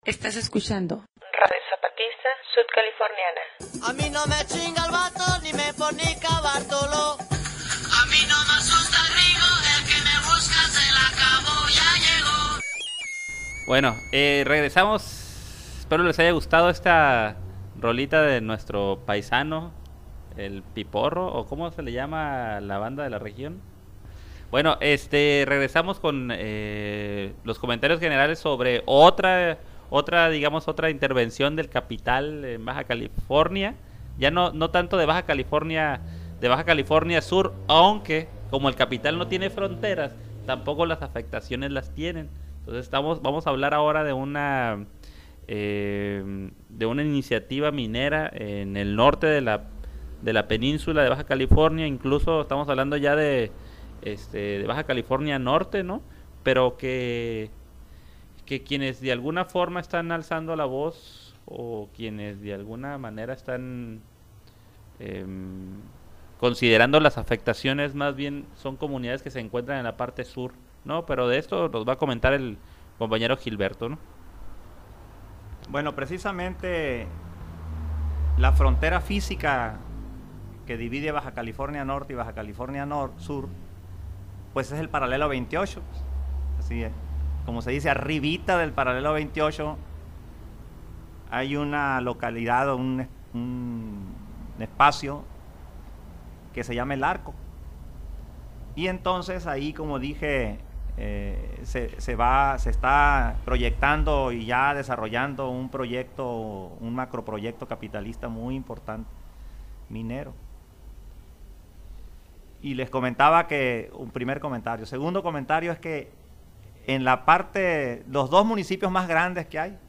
Estás escuchando Radio Zapatista Sudcaliforniana. A mí no me chinga el vato, ni me fornica Bartolo. A mí no me asusta el Rigo, el que me busca se la acabó, ya llegó. Bueno, regresamos. Espero les haya gustado esta rolita de nuestro paisano, el Piporro, o cómo se le llama a la banda de la región. Bueno, regresamos con los comentarios generales sobre otra intervención del capital en Baja California. Ya no tanto de Baja California Sur, aunque como el capital no tiene fronteras, tampoco las afectaciones las tienen. Entonces vamos a hablar ahora de una iniciativa minera en el norte de la península de Baja California. Incluso estamos hablando ya de Baja California Norte, ¿no? Pero que quienes de alguna forma están alzando la voz, o quienes de alguna manera están considerando las afectaciones, más bien son comunidades que se encuentran en la parte sur, ¿no? Pero de esto nos va a comentar el compañero Gilberto, ¿no? Bueno, precisamente la frontera física que divide Baja California Norte y Baja California Sur, pues es el paralelo 28, así es. Como se dice, arribita del paralelo 28 hay una localidad o un espacio que se llama El Arco. Y entonces ahí, como dije, se está proyectando y ya desarrollando un macroproyecto capitalista muy importante, minero. Y les comentaba que, un primer comentario. Segundo comentario es que en la parte, los dos municipios más grandes que hay,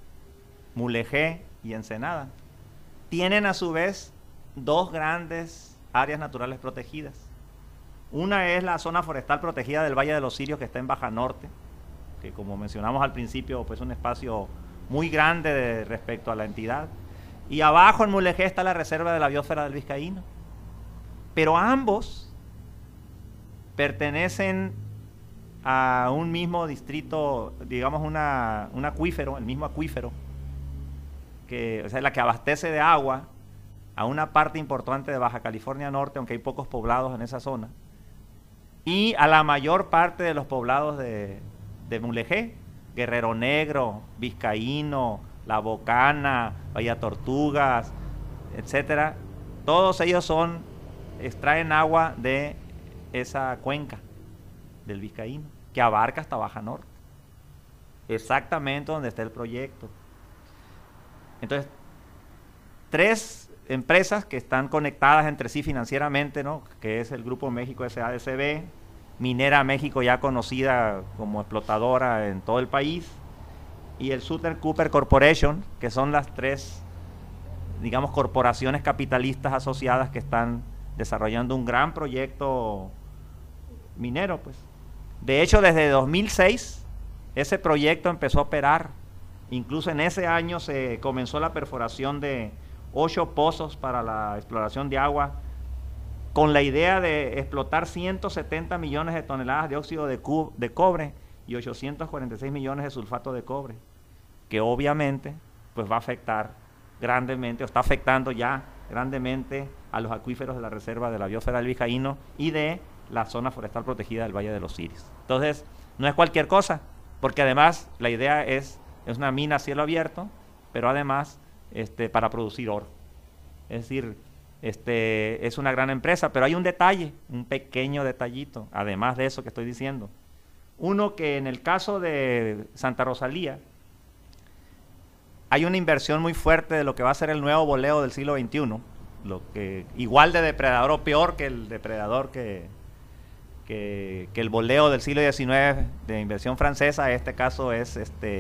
Mulegé y Ensenada, tienen a su vez dos grandes áreas naturales protegidas. Una es la zona forestal protegida del Valle de los Cirios, que está en Baja Norte, que como mencionamos al principio, pues es un espacio muy grande respecto a la entidad. Y abajo en Mulegé está la reserva de la biosfera del Vizcaíno. Pero ambos pertenecen a un mismo distrito, digamos un acuífero, el mismo acuífero, o sea, la que abastece de agua a una parte importante de Baja California Norte, aunque hay pocos poblados en esa zona, y a la mayor parte de los poblados de Mulegé, Guerrero Negro, Vizcaíno, La Bocana, Bahía Tortugas, etcétera. Todos ellos extraen agua de esa cuenca del Vizcaíno, que abarca hasta Baja Norte, exactamente donde está el proyecto. Entonces, tres empresas que están conectadas entre sí financieramente, ¿no? Que es el Grupo México SADCB, Minera México, ya conocida como explotadora en todo el país, y el Sutter Cooper Corporation, que son las tres, digamos, corporaciones capitalistas asociadas que están desarrollando un gran proyecto minero, pues. De hecho, desde 2006 ese proyecto empezó a operar. Incluso en ese año se comenzó la perforación de 8 pozos para la exploración de agua, con la idea de explotar 170 millones de toneladas de óxido de cobre y 846 millones de sulfato de cobre, que obviamente pues va a afectar grandemente, o está afectando ya grandemente a los acuíferos de la reserva de la biosfera del Vizcaíno y de la zona forestal protegida del Valle de los Cirios. Entonces, no es cualquier cosa, porque además la idea es una mina a cielo abierto, pero además para producir oro. Es decir, es una gran empresa, pero hay un detalle, un pequeño detallito, además de eso que estoy diciendo. Uno, que en el caso de Santa Rosalía, hay una inversión muy fuerte de lo que va a ser el nuevo boleo del siglo XXI, igual de depredador o peor que el depredador que el boleo del siglo XIX de inversión francesa. En este caso es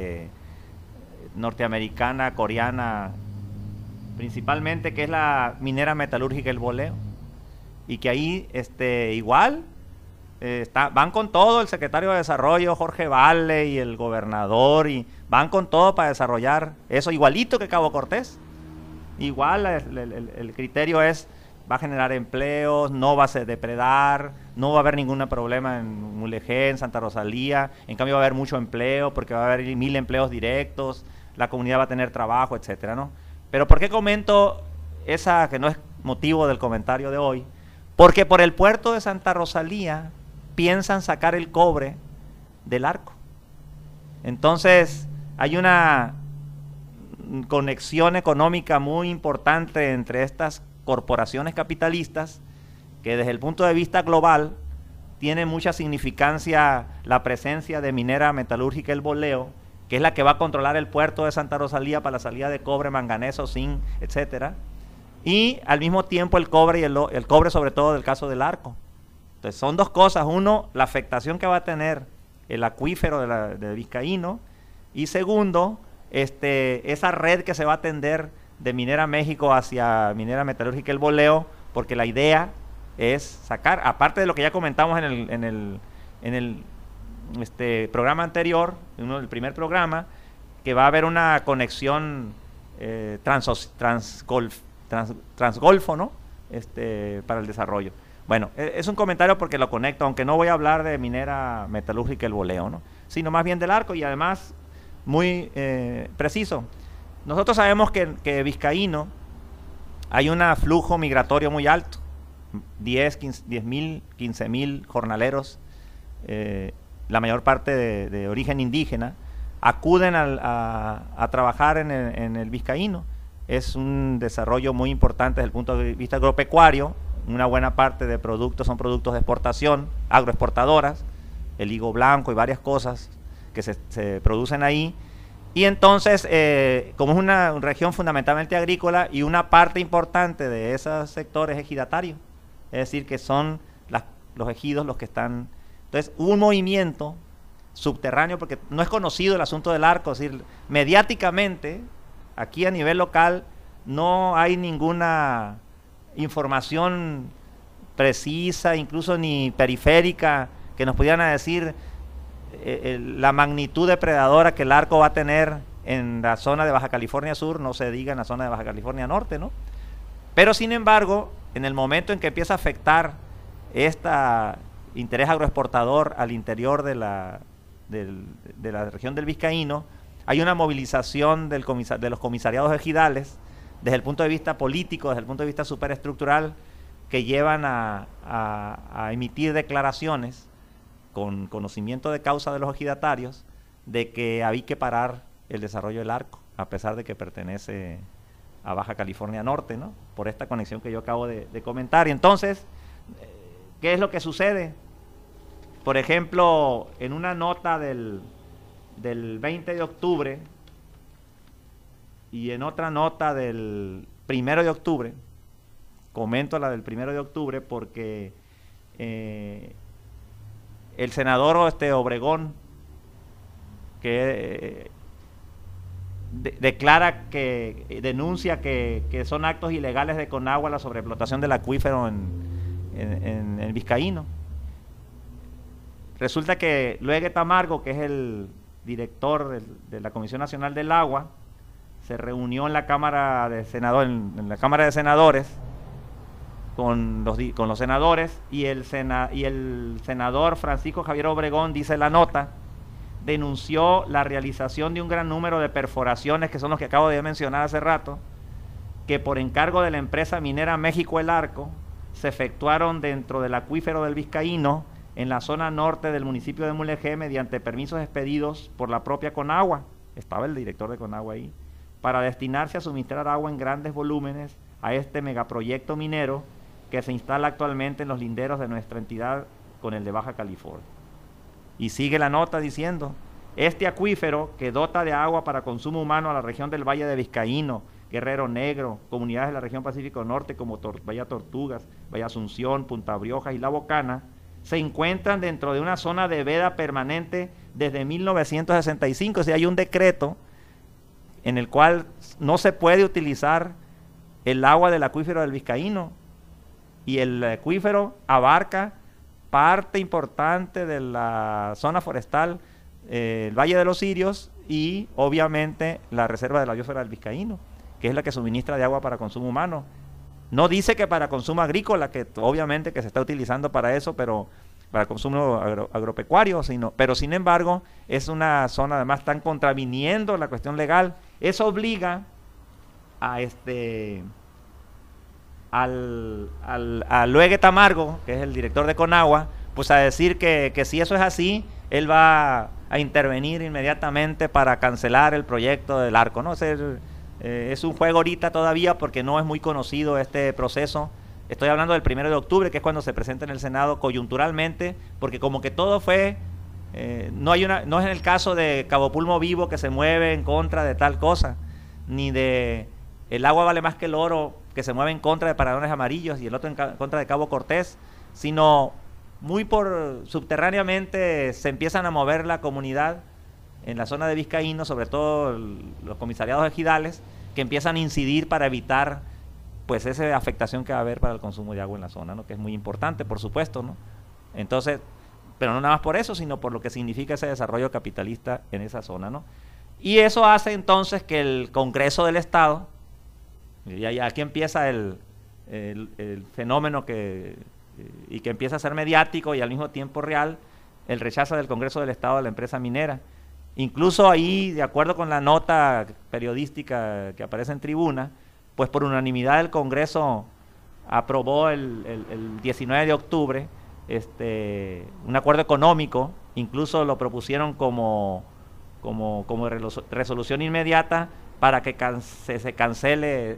norteamericana, coreana, principalmente, que es la minera metalúrgica El Boleo, y que ahí igual van con todo el secretario de Desarrollo, Jorge Valle, y el gobernador, y van con todo para desarrollar eso, igualito que Cabo Cortés. Igual el criterio va a generar empleos, no va a depredar, no va a haber ningún problema en Mulegé, en Santa Rosalía. En cambio va a haber mucho empleo, porque va a haber 1000 empleos directos, la comunidad va a tener trabajo, etcétera, ¿no? Pero ¿por qué comento esa que no es motivo del comentario de hoy? Porque por el puerto de Santa Rosalía piensan sacar el cobre del Arco. Entonces hay una conexión económica muy importante entre estas corporaciones capitalistas que desde el punto de vista global tiene mucha significancia la presencia de Minera Metalúrgica El Boleo, que es la que va a controlar el puerto de Santa Rosalía para la salida de cobre, manganeso, zinc, etcétera, y al mismo tiempo el cobre y el cobre sobre todo del caso del Arco. Entonces son dos cosas: uno, la afectación que va a tener el acuífero de Vizcaíno, y segundo, esa red que se va a tender de Minera México hacia Minera Metalúrgica El Boleo, porque la idea es sacar, aparte de lo que ya comentamos en el programa anterior, el primer programa, que va a haber una conexión transgolfo, ¿no? Para el desarrollo. Bueno, es un comentario porque lo conecto, aunque no voy a hablar de Minera Metalúrgica El Boleo, ¿no? Sino más bien del Arco, y además muy preciso. Nosotros sabemos que Vizcaíno hay un flujo migratorio muy alto, 10.000, 15.000 jornaleros, la mayor parte de origen indígena, acuden a trabajar en el Vizcaíno. Es un desarrollo muy importante desde el punto de vista agropecuario. Una buena parte de productos son productos de exportación, agroexportadoras, el higo blanco y varias cosas que se producen ahí. Y entonces, como es una región fundamentalmente agrícola, y una parte importante de esos sectores ejidatarios, es decir, que son los ejidos los que están. Entonces, hubo un movimiento subterráneo, porque no es conocido el asunto del Arco, es decir, mediáticamente, aquí a nivel local, no hay ninguna información precisa, incluso ni periférica, que nos pudieran decir la magnitud depredadora que el Arco va a tener en la zona de Baja California Sur, no se diga en la zona de Baja California Norte, ¿no? Pero sin embargo, en el momento en que empieza a afectar este interés agroexportador al interior de la región del Vizcaíno, hay una movilización de los comisariados ejidales desde el punto de vista político, desde el punto de vista superestructural, que llevan a emitir declaraciones con conocimiento de causa de los ejidatarios de que había que parar el desarrollo del Arco, a pesar de que pertenece a Baja California Norte, ¿no? Por esta conexión que yo acabo de comentar. Y entonces, ¿qué es lo que sucede? Por ejemplo, en una nota del 20 de octubre y en otra nota del 1 de octubre, comento la del 1 de octubre porque el senador Obregón, que denuncia que son actos ilegales de Conagua la sobreexplotación del acuífero en el Vizcaíno. Resulta que Luege Tamargo, que es el director de la Comisión Nacional del Agua, se reunió en la Cámara de Senadores, en la Cámara de Senadores con los senadores, y el senador Francisco Javier Obregón, dice la nota, denunció la realización de un gran número de perforaciones, que son los que acabo de mencionar hace rato, que por encargo de la empresa minera México El Arco se efectuaron dentro del acuífero del Vizcaíno, en la zona norte del municipio de Mulegé, mediante permisos expedidos por la propia Conagua, estaba el director de Conagua ahí, para destinarse a suministrar agua en grandes volúmenes a este megaproyecto minero que se instala actualmente en los linderos de nuestra entidad con el de Baja California. Y sigue la nota diciendo: este acuífero, que dota de agua para consumo humano a la región del Valle de Vizcaíno, Guerrero Negro, comunidades de la región Pacífico Norte como Bahía Tortugas, Bahía Asunción, Punta Briojas y La Bocana, se encuentran dentro de una zona de veda permanente desde 1965. O sea, hay un decreto en el cual no se puede utilizar el agua del acuífero del Vizcaíno, y el acuífero abarca parte importante de la zona forestal, el Valle de los Cirios, y obviamente la reserva de la biosfera del Vizcaíno, que es la que suministra de agua para consumo humano. No dice que para consumo agrícola, que obviamente que se está utilizando para eso, pero para consumo agropecuario, pero sin embargo es una zona, además están contraviniendo la cuestión legal. Eso obliga a a Luege Tamargo, que es el director de Conagua, pues a decir que si eso es así, él va a intervenir inmediatamente para cancelar el proyecto del Arco, ¿no? Es un juego ahorita todavía porque no es muy conocido este proceso. Estoy hablando del 1 de octubre, que es cuando se presenta en el Senado coyunturalmente, porque como que todo fue, no es en el caso de Cabo Pulmo Vivo que se mueve en contra de tal cosa, ni de el agua vale más que el oro que se mueve en contra de Paradones Amarillos y el otro en contra de Cabo Cortés, sino muy subterráneamente se empiezan a mover la comunidad en la zona de Vizcaíno, sobre todo los comisariados ejidales, que empiezan a incidir para evitar pues esa afectación que va a haber para el consumo de agua en la zona, ¿no? Que es muy importante, por supuesto, ¿no? Entonces, pero no nada más por eso, sino por lo que significa ese desarrollo capitalista en esa zona, ¿no? Y eso hace entonces que el Congreso del Estado, y aquí empieza el fenómeno y que empieza a ser mediático y al mismo tiempo real, el rechazo del Congreso del Estado a la empresa minera. Incluso ahí, de acuerdo con la nota periodística que aparece en Tribuna, pues por unanimidad el Congreso aprobó el 19 de octubre un acuerdo económico, incluso lo propusieron como resolución inmediata para que se cancele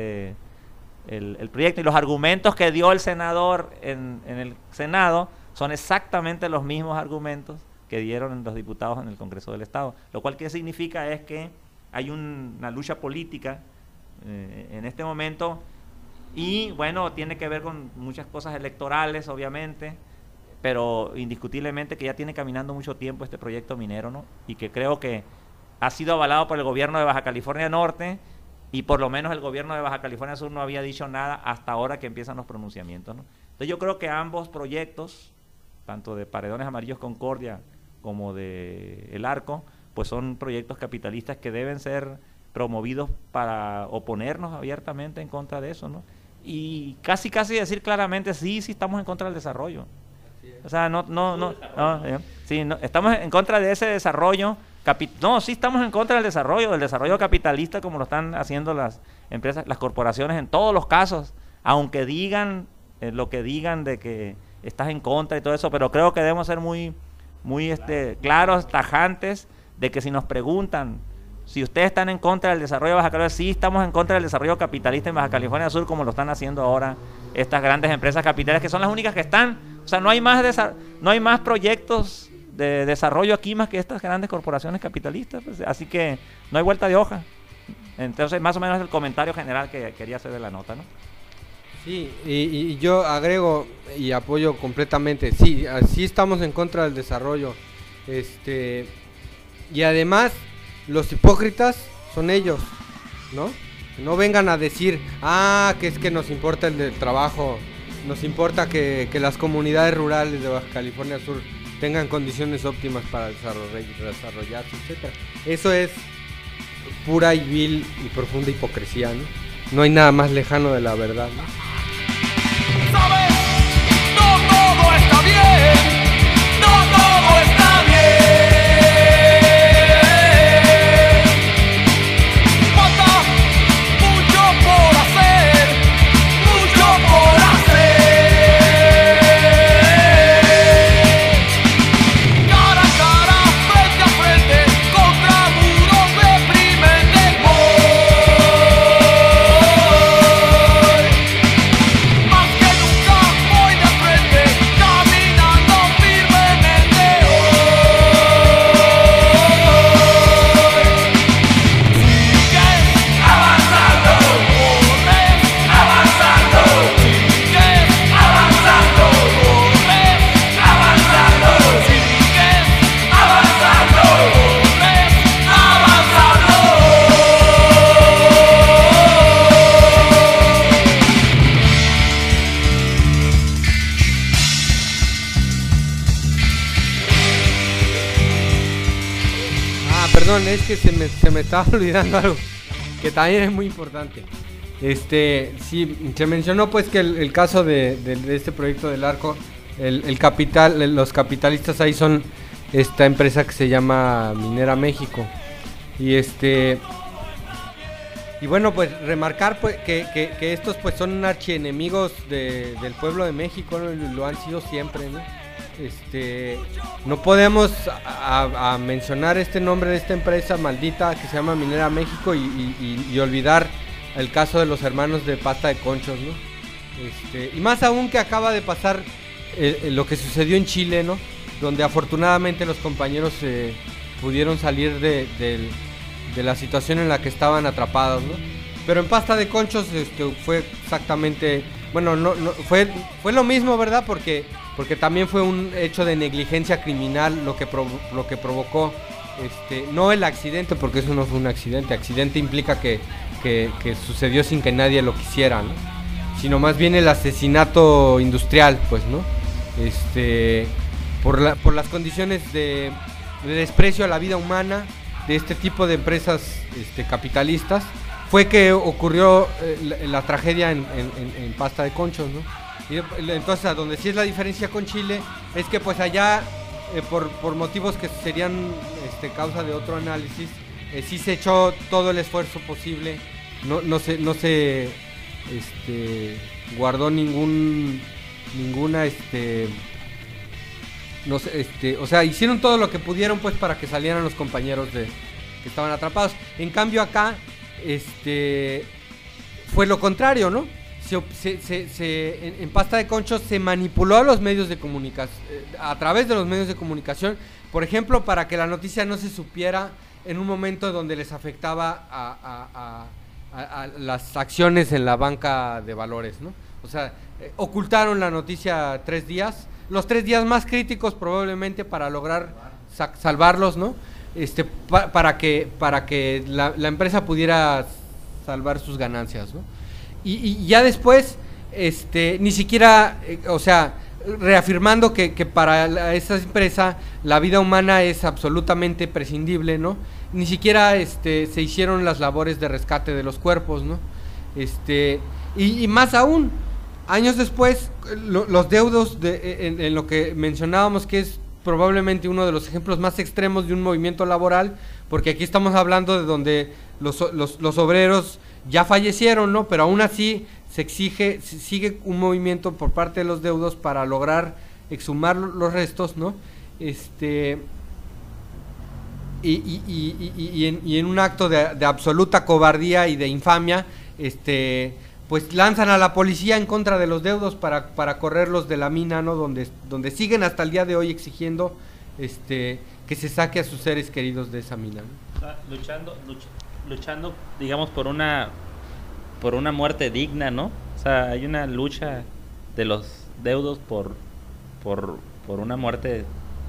el proyecto, y los argumentos que dio el senador en el Senado son exactamente los mismos argumentos que dieron los diputados en el Congreso del Estado, lo cual que significa es que hay una lucha política en este momento, y bueno, tiene que ver con muchas cosas electorales obviamente, pero indiscutiblemente que ya tiene caminando mucho tiempo este proyecto minero, ¿no? Y que creo que ha sido avalado por el gobierno de Baja California Norte, y por lo menos el gobierno de Baja California Sur no había dicho nada hasta ahora que empiezan los pronunciamientos, ¿no? Entonces yo creo que ambos proyectos, tanto de Paredones Amarillos Concordia como de El Arco, pues son proyectos capitalistas que deben ser promovidos para oponernos abiertamente en contra de eso, ¿no? Y casi decir claramente, sí estamos en contra del desarrollo. O sea, estamos en contra de ese desarrollo. Sí estamos en contra del desarrollo capitalista, como lo están haciendo las empresas, las corporaciones en todos los casos, aunque digan lo que digan de que estás en contra y todo eso, pero creo que debemos ser muy claros, tajantes, de que si nos preguntan si ustedes están en contra del desarrollo de Baja California, sí estamos en contra del desarrollo capitalista en Baja California Sur, como lo están haciendo ahora estas grandes empresas capitales, que son las únicas que están. O sea, no hay más proyectos de desarrollo aquí más que estas grandes corporaciones capitalistas, pues, así que no hay vuelta de hoja. Entonces, más o menos el comentario general que quería hacer de la nota, ¿no? Sí, y yo agrego y apoyo completamente, sí estamos en contra del desarrollo, y además los hipócritas son ellos, ¿no? No vengan a decir, que es que nos importa el del trabajo, nos importa que las comunidades rurales de Baja California Sur tengan condiciones óptimas para desarrollarse, etcétera. Eso es pura y vil y profunda hipocresía, ¿no? No hay nada más lejano de la verdad, ¿no? ¿Sabes? No todo está bien, no todo está bien. Falta mucho por hacer, mucho por hacer. Cara a cara, frente a frente, contra muros deprimentes voy. Más que nunca voy de frente, caminando firmemente hoy. Sigues avanzando, corres avanzando, sigues avanzando, corres avanzando, sigues avanzando, corres avanzando. Perdón, es que se me estaba olvidando algo que también es muy importante. Sí, se mencionó pues que el caso de este proyecto del Arco el capital, los capitalistas ahí son esta empresa que se llama Minera México. Y y bueno, pues remarcar pues, que estos pues son archienemigos del pueblo de México, ¿no? Lo han sido siempre, ¿no? No podemos a mencionar este nombre de esta empresa maldita que se llama Minera México y olvidar el caso de los hermanos de pasta de conchos, ¿no? Y más aún que acaba de pasar lo que sucedió en Chile, ¿no? Donde afortunadamente los compañeros pudieron salir de la situación en la que estaban atrapados, ¿no? Pero en pasta de conchos fue exactamente, bueno, no fue lo mismo, ¿verdad? Porque también fue un hecho de negligencia criminal lo que provocó, no el accidente, porque eso no fue un accidente. Accidente implica que sucedió sin que nadie lo quisiera, ¿no? Sino más bien el asesinato industrial, pues, ¿no? Por las condiciones de desprecio a la vida humana de este tipo de empresas capitalistas, fue que ocurrió la tragedia en pasta de conchos, ¿no? Y entonces, a donde sí es la diferencia con Chile es que pues allá por motivos que serían causa de otro análisis, sí se echó todo el esfuerzo posible, no se guardó ninguna no sé, o sea, hicieron todo lo que pudieron pues para que salieran los compañeros que estaban atrapados. En cambio acá fue lo contrario, ¿no? En pasta de conchos se manipuló a los medios de comunicación, a través de los medios de comunicación, por ejemplo, para que la noticia no se supiera en un momento donde les afectaba a las acciones en la banca de valores, ¿no? O sea, ocultaron la noticia 3 días, los 3 días más críticos probablemente para lograr salvarlos, ¿no? Para que la empresa pudiera salvar sus ganancias, ¿no? Y ya después, ni siquiera, o sea, reafirmando que para esa empresa la vida humana es absolutamente prescindible, ¿no? Ni siquiera se hicieron las labores de rescate de los cuerpos, ¿no? Y más aún, años después, los deudos en lo que mencionábamos, que es probablemente uno de los ejemplos más extremos de un movimiento laboral, porque aquí estamos hablando de donde los obreros ya fallecieron, ¿no? Pero aún así sigue un movimiento por parte de los deudos para lograr exhumar los restos, ¿no? Y en un acto de absoluta cobardía y de infamia, pues lanzan a la policía en contra de los deudos para correrlos de la mina, ¿no? Donde siguen hasta el día de hoy exigiendo que se saque a sus seres queridos de esa mina, ¿no? O sea, luchando, digamos, por una muerte digna, ¿no? O sea, hay una lucha de los deudos por una muerte,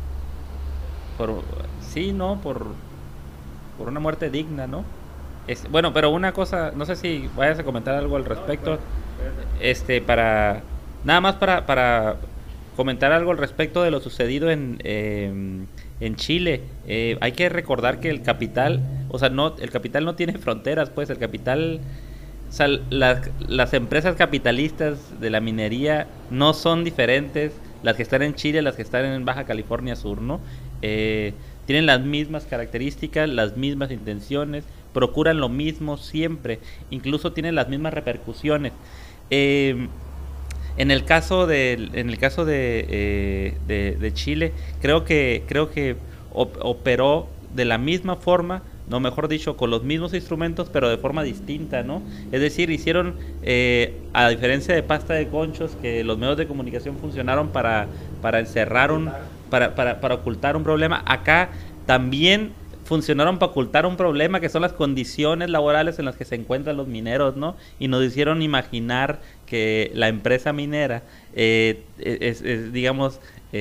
por una muerte digna, ¿no? Bueno, pero una cosa, no sé si vayas a comentar algo al respecto, nada más para comentar algo al respecto de lo sucedido en Chile. Hay que recordar que el capital, o sea, el capital no tiene fronteras, pues el capital, o sea, las empresas capitalistas de la minería no son diferentes, las que están en Chile, las que están en Baja California Sur, ¿no? Tienen las mismas características, las mismas intenciones, procuran lo mismo siempre, incluso tienen las mismas repercusiones. En el caso de Chile, creo que operó de la misma forma, no, mejor dicho, con los mismos instrumentos, pero de forma distinta, ¿no? Es decir, hicieron, a diferencia de pasta de conchos, que los medios de comunicación funcionaron para encerrar para ocultar un problema, acá también funcionaron para ocultar un problema, que son las condiciones laborales en las que se encuentran los mineros, ¿no? Y nos hicieron imaginar que la empresa minera digamos,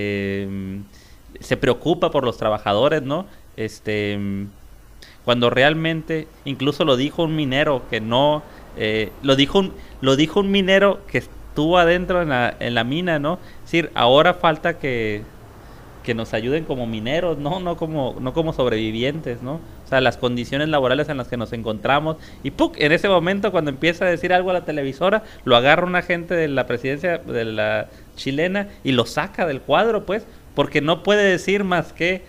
se preocupa por los trabajadores, ¿no? Cuando realmente, incluso lo dijo un minero que no, lo dijo un minero que estuvo adentro en la mina, ¿no? Es decir, ahora falta que nos ayuden como mineros, no como sobrevivientes, ¿no? O sea, las condiciones laborales en las que nos encontramos. Y ¡puc! En ese momento, cuando empieza a decir algo a la televisora, lo agarra un agente de la presidencia de la chilena y lo saca del cuadro, pues, porque no puede decir más que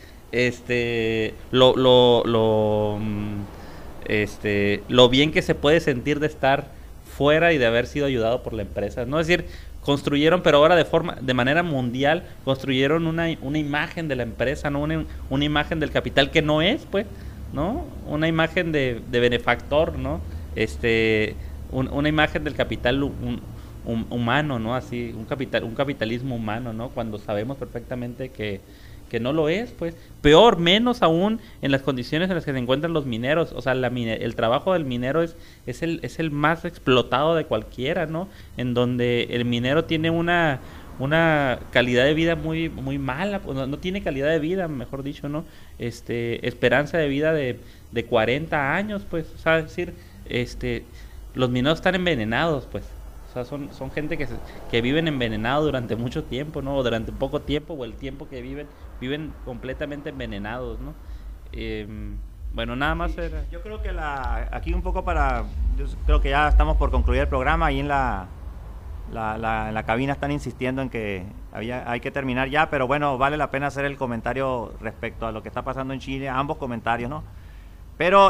lo bien que se puede sentir de estar fuera y de haber sido ayudado por la empresa. No es decir, construyeron, pero ahora de manera mundial, construyeron una imagen de la empresa, no una imagen del capital que no es, pues, ¿no? Una imagen de benefactor, ¿no? Una imagen del capital humano, ¿no? Así, un capitalismo humano, ¿no? Cuando sabemos perfectamente que no lo es, pues. Peor, menos aún en las condiciones en las que se encuentran los mineros. O sea, el trabajo del minero es el más explotado de cualquiera, ¿no? En donde el minero tiene una calidad de vida muy muy mala, pues, no tiene calidad de vida, mejor dicho, ¿no? Esperanza de vida de 40 años, pues. O sea, es decir, los mineros están envenenados, pues. O sea, son gente que viven envenenados durante mucho tiempo, ¿no? O durante poco tiempo, o el tiempo que viven completamente envenenados, ¿no? Bueno, nada más era... Yo creo que aquí un poco yo creo que ya estamos por concluir el programa. Ahí en la cabina están insistiendo en que hay que terminar ya, pero bueno, vale la pena hacer el comentario respecto a lo que está pasando en Chile, ambos comentarios, ¿no? Pero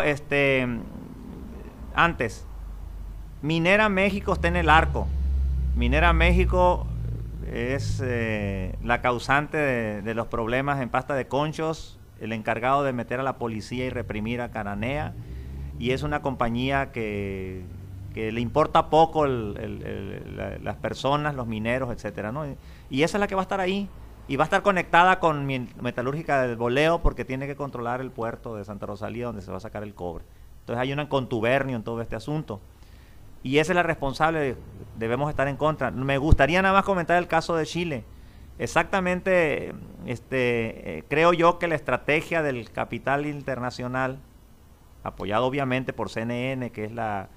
antes, Minera México está en el arco. Minera México es la causante de los problemas en Pasta de Conchos, el encargado de meter a la policía y reprimir a Cananea, y es una compañía que le importa poco las personas, los mineros, etcétera, ¿no? Y esa es la que va a estar ahí, y va a estar conectada con Metalúrgica del Boleo, porque tiene que controlar el puerto de Santa Rosalía, donde se va a sacar el cobre. Entonces hay un contubernio en todo este asunto. Y esa es la responsable, debemos estar en contra. Me gustaría nada más comentar el caso de Chile. Exactamente, creo yo que la estrategia del capital internacional, apoyado obviamente por CNN, que es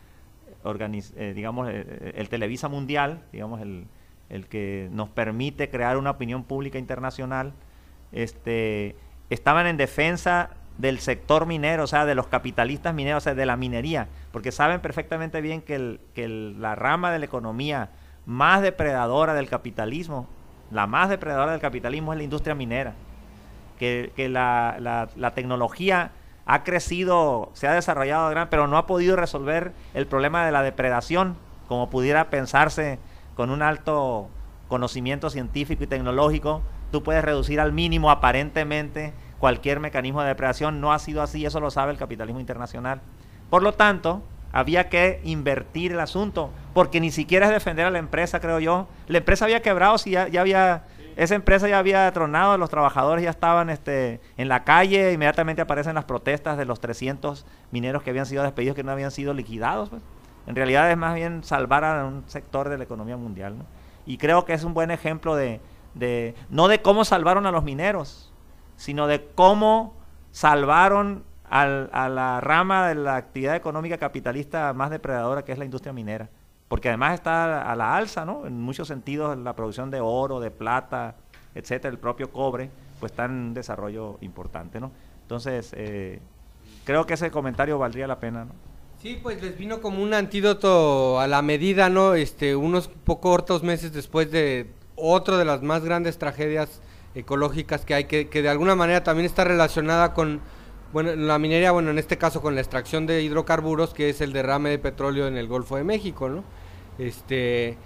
digamos, el Televisa Mundial, digamos, el que nos permite crear una opinión pública internacional, estaban en defensa del sector minero, o sea, de los capitalistas mineros, o sea, de la minería, porque saben perfectamente bien que la rama de la economía más depredadora del capitalismo, la más depredadora del capitalismo es la industria minera, que la tecnología ha crecido, se ha desarrollado pero no ha podido resolver el problema de la depredación, como pudiera pensarse con un alto conocimiento científico y tecnológico. Tú puedes reducir al mínimo aparentemente cualquier mecanismo de depredación. No ha sido así, eso lo sabe el capitalismo internacional. Por lo tanto, había que invertir el asunto, porque ni siquiera es defender a la empresa, creo yo. La empresa había quebrado, si ya había, esa empresa ya había tronado, los trabajadores ya estaban en la calle, inmediatamente aparecen las protestas de los 300 mineros que habían sido despedidos, que no habían sido liquidados, pues. En realidad es más bien salvar a un sector de la economía mundial, ¿no? Y creo que es un buen ejemplo no de cómo salvaron a los mineros, sino de cómo salvaron a la rama de la actividad económica capitalista más depredadora, que es la industria minera, porque además está a la alza, ¿no? En muchos sentidos la producción de oro, de plata, etcétera, el propio cobre, pues está en un desarrollo importante, ¿no? Entonces, creo que ese comentario valdría la pena, ¿no? Sí, pues les vino como un antídoto a la medida, ¿no? Unos cortos meses después de otra de las más grandes tragedias ecológicas que hay, que de alguna manera también está relacionada con, bueno, la minería, bueno, en este caso con la extracción de hidrocarburos, que es el derrame de petróleo en el Golfo de México, ¿no? Es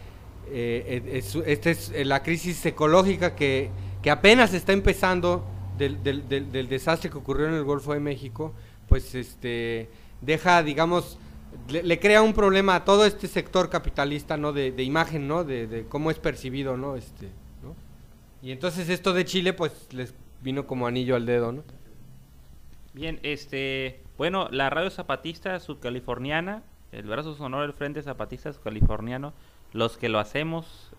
la crisis ecológica que apenas está empezando del desastre que ocurrió en el Golfo de México, pues deja, digamos, le crea un problema a todo este sector capitalista, ¿no? De imagen, ¿no? De cómo es percibido, ¿no? ¿No? Y entonces esto de Chile, pues les vino como anillo al dedo, ¿no? Bien, bueno, la Radio Zapatista Sudcaliforniana, el brazo sonoro del Frente Zapatista Sudcaliforniano, los que lo hacemos,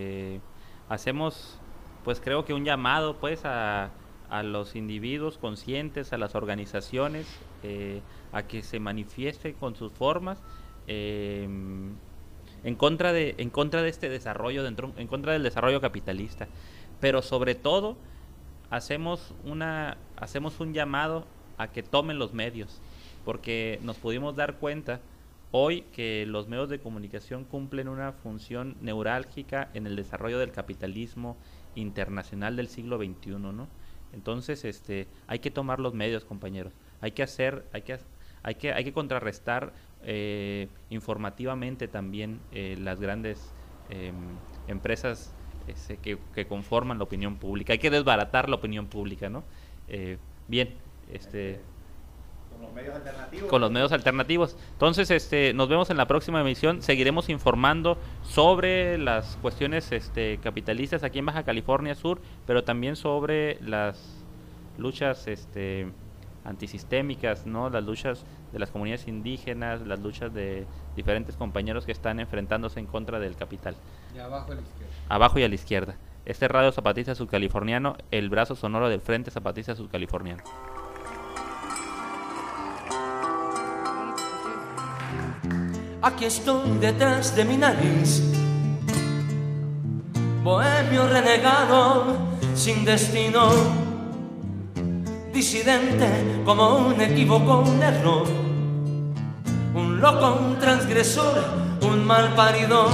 pues creo que un llamado, pues, a los individuos conscientes, a las organizaciones, a que se manifiesten con sus formas en contra de este desarrollo, en contra del desarrollo capitalista, pero sobre todo hacemos un llamado a que tomen los medios, porque nos pudimos dar cuenta hoy que los medios de comunicación cumplen una función neurálgica en el desarrollo del capitalismo internacional del siglo XXI, ¿no? Entonces, hay que tomar los medios, compañeros. Hay que contrarrestar informativamente también las grandes empresas que conforman la opinión pública. Hay que desbaratar la opinión pública, ¿no? Bien, con los medios alternativos. Con los medios alternativos. Entonces, nos vemos en la próxima emisión. Seguiremos informando sobre las cuestiones capitalistas aquí en Baja California Sur, pero también sobre las luchas antisistémicas, ¿no? Las luchas de las comunidades indígenas, las luchas de diferentes compañeros que están enfrentándose en contra del capital. Y abajo a la izquierda. Abajo y a la izquierda. Este es Radio Zapatista Sudcaliforniano, el brazo sonoro del Frente Zapatista Sudcaliforniano. Aquí estoy detrás de mi nariz, bohemio renegado, sin destino, disidente como un equívoco, un error, un loco, un transgresor, un mal parido,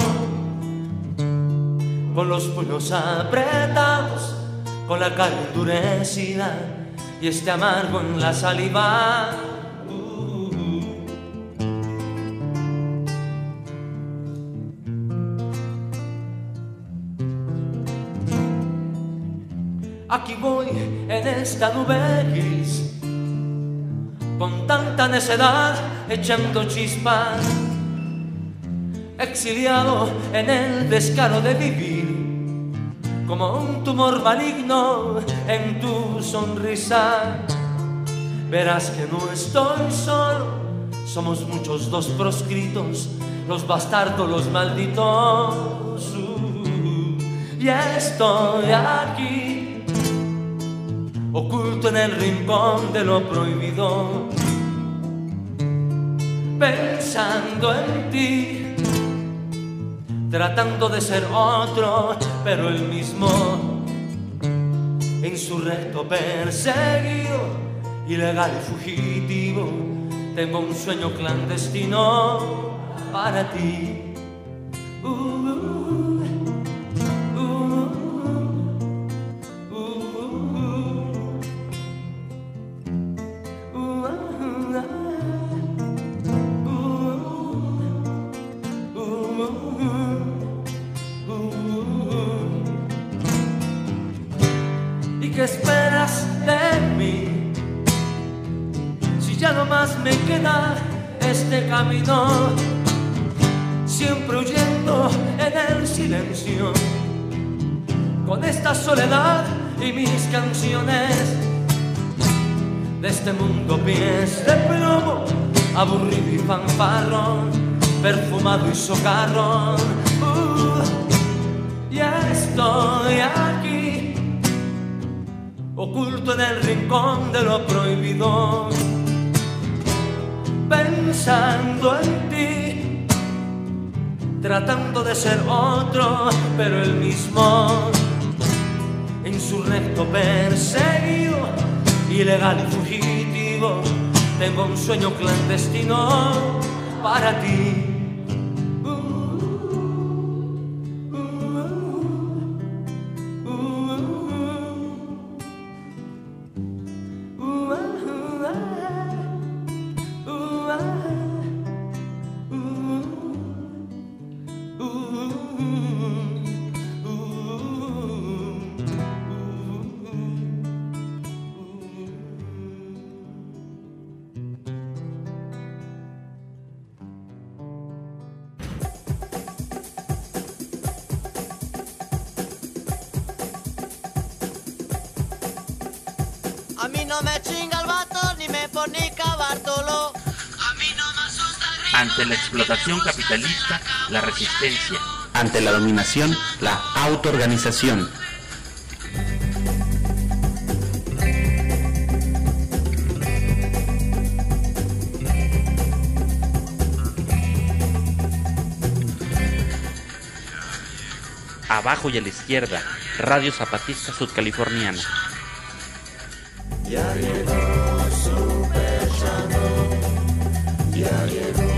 con los puños apretados, con la cara endurecida y este amargo en la saliva. Aquí voy en esta nube gris, con tanta necedad echando chispas, exiliado en el descaro de vivir, como un tumor maligno en tu sonrisa. Verás que no estoy solo, somos muchos los proscritos, los bastardos, los malditos. Y estoy aquí, oculto en el rincón de lo prohibido, pensando en ti, tratando de ser otro, pero el mismo, insurrecto, perseguido, ilegal y fugitivo. Tengo un sueño clandestino para ti. ¿Y qué esperas de mí? Si ya no más me queda este camino, siempre huyendo en el silencio, con esta soledad y mis canciones, de este mundo pies de plomo, aburrido y fanfarrón, perfumado y socarrón. Ya estoy aquí, oculto en el rincón de lo prohibido, pensando en ti, tratando de ser otro, pero el mismo, insurrecto, perseguido, ilegal y fugitivo. Tengo un sueño clandestino para ti. A mí no me chinga el vato, ni me fornica Bartolo. A mí no me asusta el gringo. Ante la explotación capitalista, la resistencia. Ante la dominación, la autoorganización. Abajo y a la izquierda, Radio Zapatista Sudcaliforniana. Ya llegó su ya llegó.